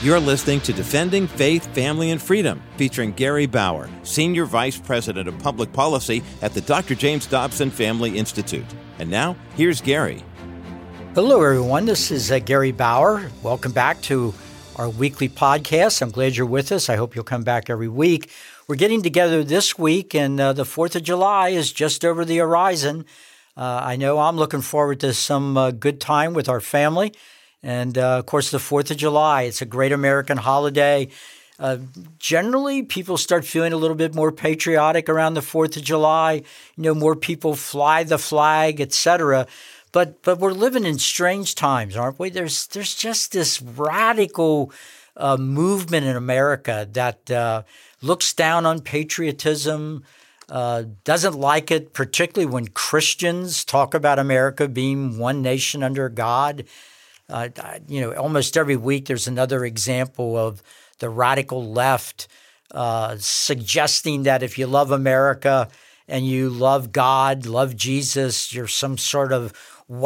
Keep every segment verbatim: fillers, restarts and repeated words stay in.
You're listening to Defending Faith, Family, and Freedom, featuring Gary Bauer, Senior Vice President of Public Policy at the Doctor James Dobson Family Institute. And now, here's Gary. Hello, everyone. This is uh, Gary Bauer. Welcome back to our weekly podcast. I'm glad you're with us. I hope you'll come back every week. We're getting together this week, and uh, the fourth of July is just over the horizon. Uh, I know I'm looking forward to some uh, good time with our family. And, uh, of course, the fourth of July, it's a great American holiday. Uh, generally, people start feeling a little bit more patriotic around the fourth of July. You know, more people fly the flag, et cetera. But but we're living in strange times, aren't we? There's there's just this radical uh, movement in America that uh, looks down on patriotism, uh, doesn't like it, particularly when Christians talk about America being one nation under God. Uh, you know, almost every week there's another example of the radical left uh, suggesting that if you love America and you love God, love Jesus, you're some sort of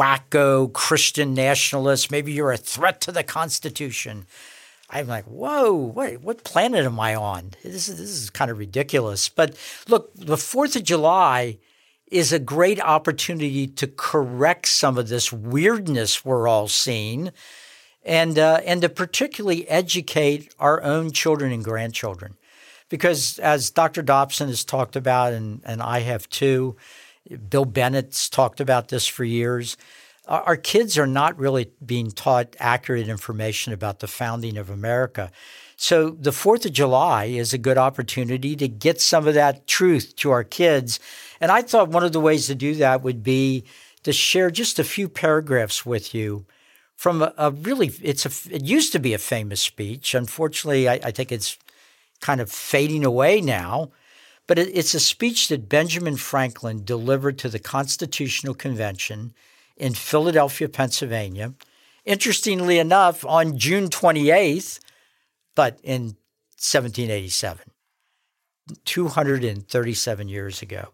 wacko Christian nationalist. Maybe you're a threat to the Constitution. I'm like, whoa, wait, what planet am I on? This is, this is kind of ridiculous. But look, the fourth of July is a great opportunity to correct some of this weirdness we're all seeing and uh, and to particularly educate our own children and grandchildren. Because as Doctor Dobson has talked about, and, and I have too, Bill Bennett's talked about this for years, our kids are not really being taught accurate information about the founding of America. So the fourth of July is a good opportunity to get some of that truth to our kids. And I thought one of the ways to do that would be to share just a few paragraphs with you from a, a really, it's a, it used to be a famous speech. Unfortunately, I, I think it's kind of fading away now. But it, it's a speech that Benjamin Franklin delivered to the Constitutional Convention in Philadelphia, Pennsylvania. Interestingly enough, on June twenty-eighth, but in seventeen eighty-seven, two hundred thirty-seven years ago.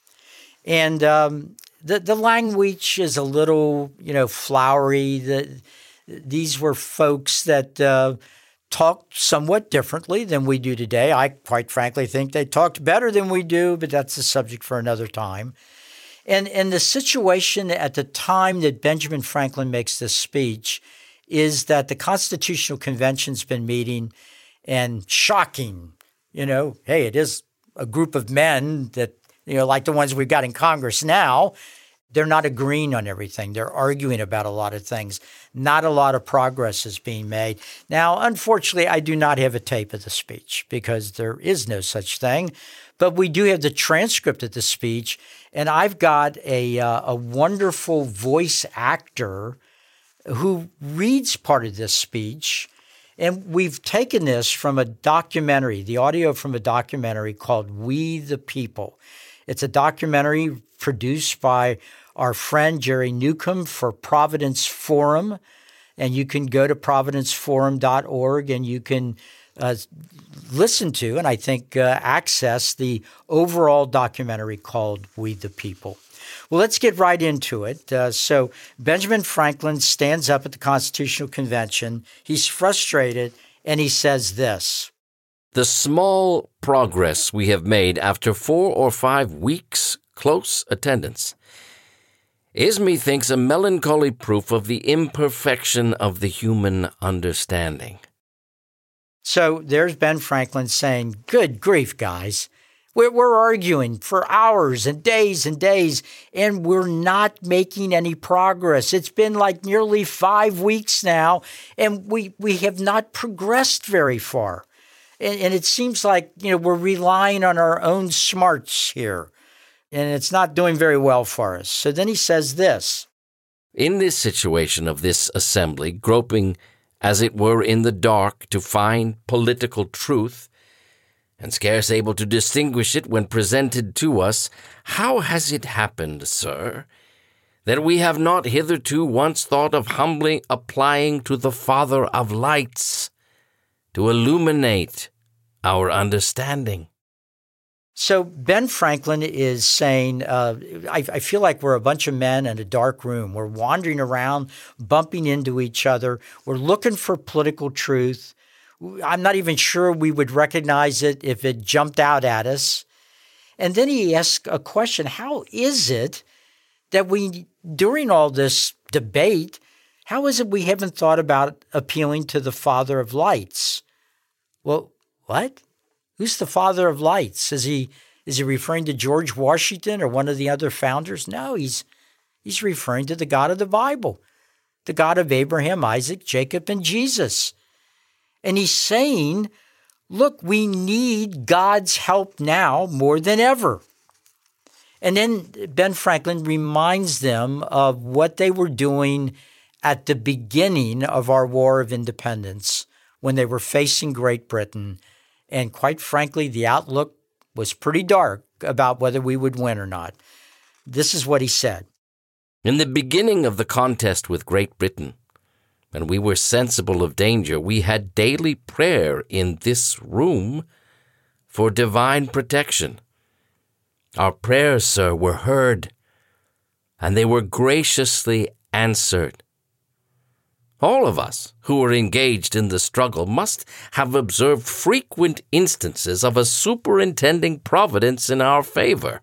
And um, the the language is a little, you know, flowery. The, these were folks that uh, talked somewhat differently than we do today. I quite frankly think they talked better than we do, but that's a subject for another time. And and the situation at the time that Benjamin Franklin makes this speech is that the Constitutional Convention's been meeting, and shocking, you know, hey, it is a group of men that, you know, like the ones we've got in Congress now, they're not agreeing on everything. They're arguing about a lot of things. Not a lot of progress is being made. Now, unfortunately, I do not have a tape of the speech because there is no such thing, but we do have the transcript of the speech, and I've got a uh, a wonderful voice actor who reads part of this speech. And we've taken this from a documentary, the audio from a documentary called We the People. It's a documentary produced by our friend Jerry Newcomb for Providence Forum. And you can go to providence forum dot org and you can uh, listen to and I think uh, access the overall documentary called We the People. Well, let's get right into it. Uh, so Benjamin Franklin stands up at the Constitutional Convention. He's frustrated, and he says this. The small progress we have made after four or five weeks' close attendance is, methinks, a melancholy proof of the imperfection of the human understanding. So there's Ben Franklin saying, good grief, guys. We're, we're arguing for hours and days and days, and we're not making any progress. It's been like nearly five weeks now, and we, we have not progressed very far. And, and it seems like, you know, we're relying on our own smarts here, and it's not doing very well for us. So then he says this. In this situation of this assembly, groping, as it were, in the dark to find political truth, and scarce able to distinguish it when presented to us, how has it happened, sir, that we have not hitherto once thought of humbly applying to the Father of lights to illuminate our understanding? So Ben Franklin is saying, uh, I, I feel like we're a bunch of men in a dark room. We're wandering around, bumping into each other. We're looking for political truth. I'm not even sure we would recognize it if it jumped out at us. And then he asks a question, how is it that we, during all this debate, how is it we haven't thought about appealing to the Father of Lights? Well, what? Who's the Father of Lights? Is he is he referring to George Washington or one of the other founders? No, he's he's referring to the God of the Bible, the God of Abraham, Isaac, Jacob, and Jesus. And he's saying, look, we need God's help now more than ever. And then Ben Franklin reminds them of what they were doing at the beginning of our War of Independence when they were facing Great Britain. And quite frankly, the outlook was pretty dark about whether we would win or not. This is what he said. In the beginning of the contest with Great Britain, when we were sensible of danger, we had daily prayer in this room for divine protection. Our prayers, sir, were heard, and they were graciously answered. All of us who were engaged in the struggle must have observed frequent instances of a superintending providence in our favor.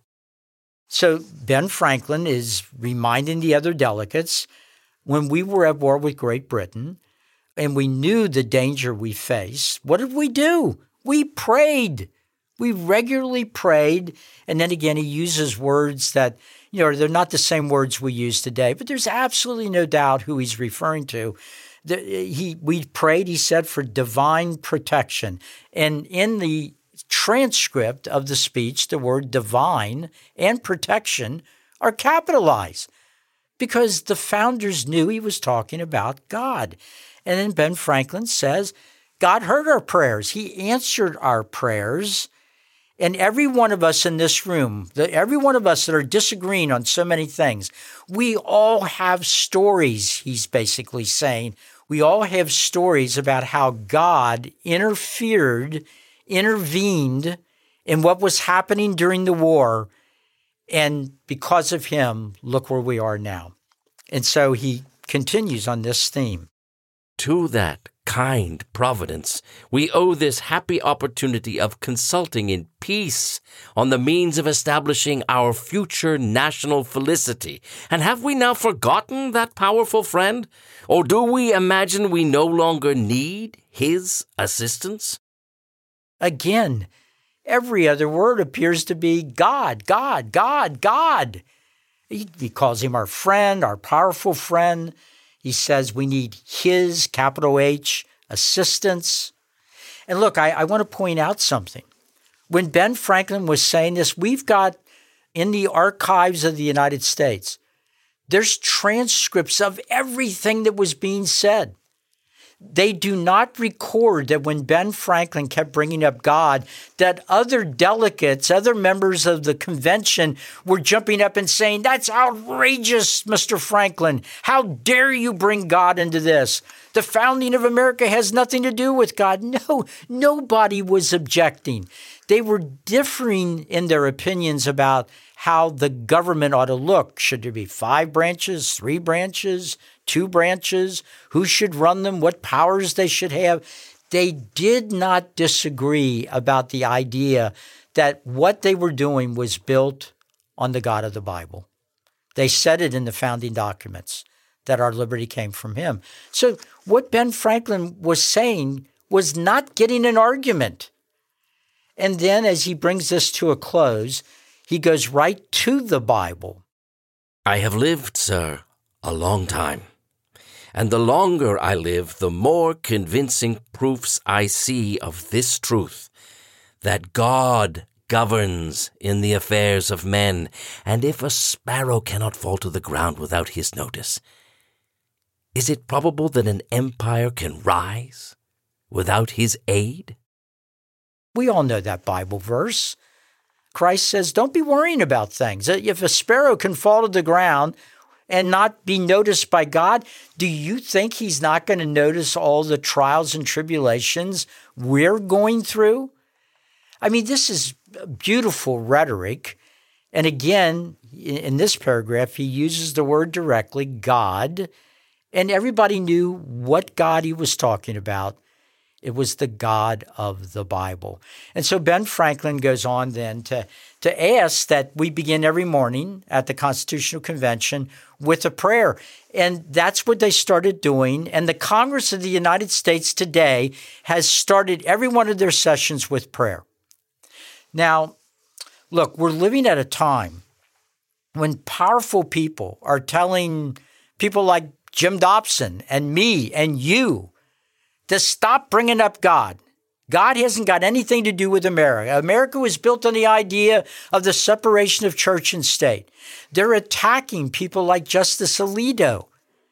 So Ben Franklin is reminding the other delegates, when we were at war with Great Britain and we knew the danger we faced, what did we do? We prayed. We regularly prayed. And then again, he uses words that, you know, they're not the same words we use today, but there's absolutely no doubt who he's referring to. The, he, we prayed, he said, for divine protection. And in the transcript of the speech, the word divine and protection are capitalized because the founders knew he was talking about God. And then Ben Franklin says, God heard our prayers. He answered our prayers. And every one of us in this room, the, every one of us that are disagreeing on so many things, we all have stories, he's basically saying. We all have stories about how God interfered, intervened in what was happening during the war. And because of him, look where we are now. And so he continues on this theme. To that kind providence, we owe this happy opportunity of consulting in peace on the means of establishing our future national felicity. And have we now forgotten that powerful friend? Or do we imagine we no longer need his assistance? Again, every other word appears to be God, God, God, God. He, he calls him our friend, our powerful friend. He says we need his, capital H, assistance. And look, I, I want to point out something. When Ben Franklin was saying this, we've got in the archives of the United States, there's transcripts of everything that was being said. They do not record that when Ben Franklin kept bringing up God, that other delegates, other members of the convention were jumping up and saying, that's outrageous, Mister Franklin. How dare you bring God into this? The founding of America has nothing to do with God. No, nobody was objecting. They were differing in their opinions about how the government ought to look. Should there be five branches, three branches, two branches? Who should run them? What powers they should have? They did not disagree about the idea that what they were doing was built on the God of the Bible. They said it in the founding documents that our liberty came from him. So what Ben Franklin was saying was not getting an argument. And then as he brings this to a close, he goes right to the Bible. I have lived, sir, a long time. And the longer I live, the more convincing proofs I see of this truth, that God governs in the affairs of men, and if a sparrow cannot fall to the ground without his notice, is it probable that an empire can rise without his aid? We all know that Bible verse. Christ says, don't be worrying about things. If a sparrow can fall to the ground and not be noticed by God, do you think he's not going to notice all the trials and tribulations we're going through? I mean, this is beautiful rhetoric. And again, in this paragraph, he uses the word directly, God, and everybody knew what God he was talking about. It was the God of the Bible. And so Ben Franklin goes on then to, to ask that we begin every morning at the Constitutional Convention with a prayer. And that's what they started doing. And the Congress of the United States today has started every one of their sessions with prayer. Now, look, we're living at a time when powerful people are telling people like Jim Dobson and me and you to stop bringing up God. God hasn't got anything to do with America. America was built on the idea of the separation of church and state. They're attacking people like Justice Alito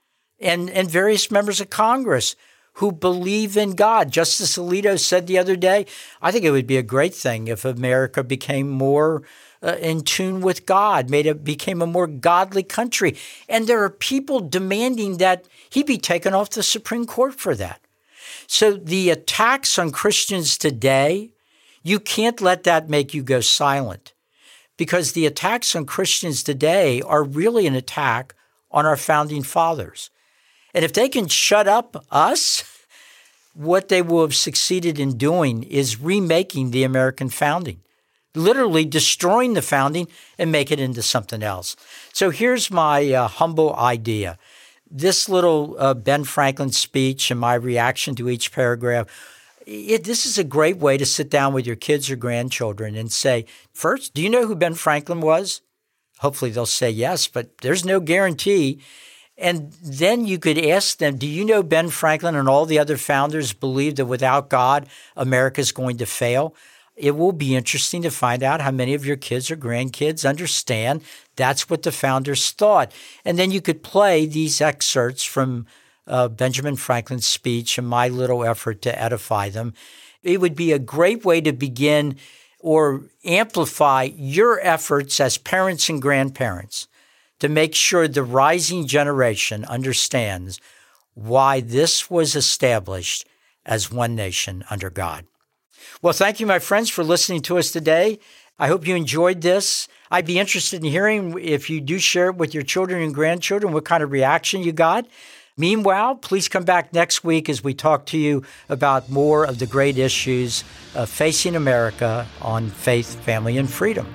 and, and various members of Congress who believe in God. Justice Alito said the other day, I think it would be a great thing if America became more uh, in tune with God, made it became a more godly country. And there are people demanding that he be taken off the Supreme Court for that. So the attacks on Christians today, you can't let that make you go silent, because the attacks on Christians today are really an attack on our founding fathers. And if they can shut up us, what they will have succeeded in doing is remaking the American founding, literally destroying the founding and make it into something else. So here's my uh, humble idea. This little uh, Ben Franklin speech and my reaction to each paragraph, it, this is a great way to sit down with your kids or grandchildren and say, first, do you know who Ben Franklin was? Hopefully they'll say yes, but there's no guarantee. And then you could ask them, do you know Ben Franklin and all the other founders believed that without God, America's going to fail? It will be interesting to find out how many of your kids or grandkids understand that's what the founders thought. And then you could play these excerpts from uh, Benjamin Franklin's speech and my little effort to edify them. It would be a great way to begin or amplify your efforts as parents and grandparents to make sure the rising generation understands why this was established as one nation under God. Well, thank you, my friends, for listening to us today. I hope you enjoyed this. I'd be interested in hearing, if you do share it with your children and grandchildren, what kind of reaction you got. Meanwhile, please come back next week as we talk to you about more of the great issues uh, facing America on faith, family, and freedom.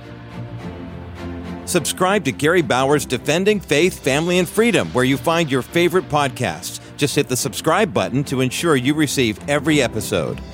Subscribe to Gary Bauer's Defending Faith, Family, and Freedom, where you find your favorite podcasts. Just hit the subscribe button to ensure you receive every episode.